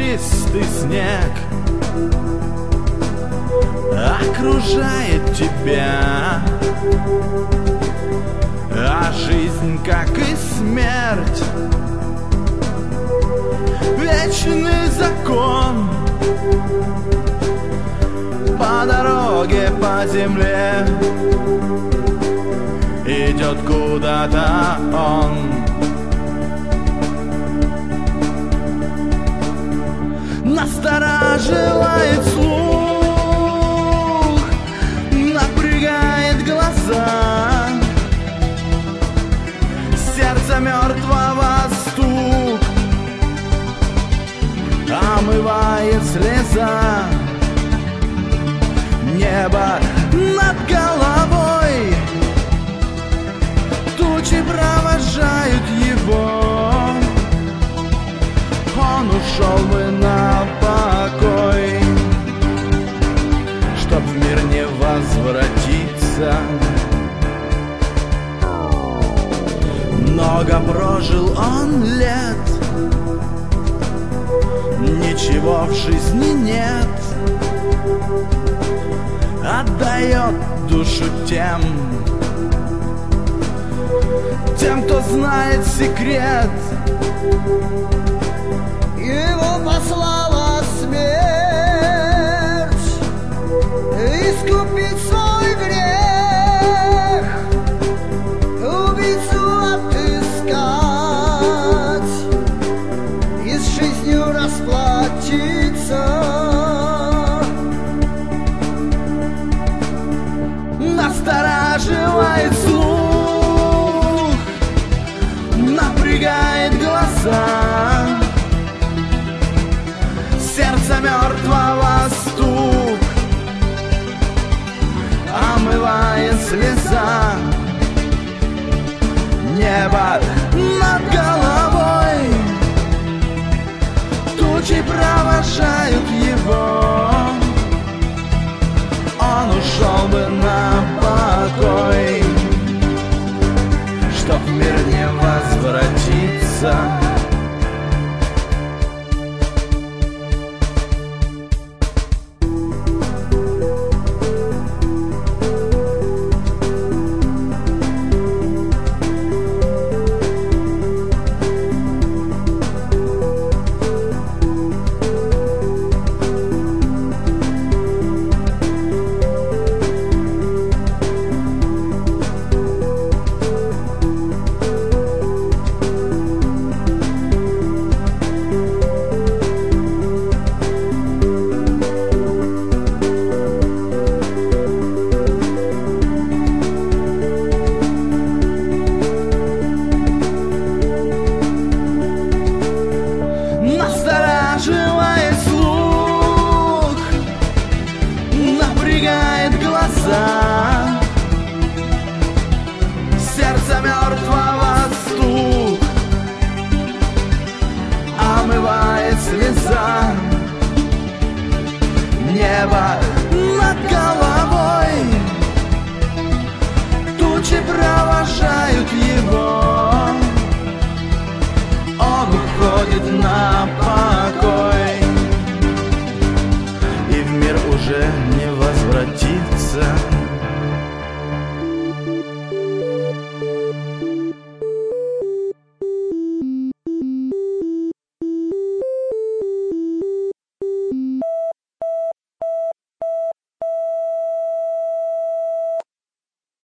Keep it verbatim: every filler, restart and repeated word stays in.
чистый снег окружает тебя, а жизнь, как и смерть, вечный закон. По дороге, по земле идет куда-то он. Настораживает слух, напрягает глаза, сердце мертвого стук омывает слеза. Небо над головой, тучи провожают его. Он ушел бы на покой, чтоб в мир не возвратиться. Много прожил он лет, ничего в жизни нет. Отдает душу тем, тем, кто знает секрет. Его послала смерть искупить свой грех, убийцу отыскать и с жизнью расплатиться. Настораживает слух, напрягает глаза, сердце мертвого стук омывает слеза. Небо над головой, тучи провожают его. Он ушел бы на покой, чтоб в мир не возвратиться. Настораживает слух, напрягает глаза, сердце мертвого стук омывает слеза. Небо над головой, тучи провожают его. Он уходит на покой, и в мир уже не возвратится.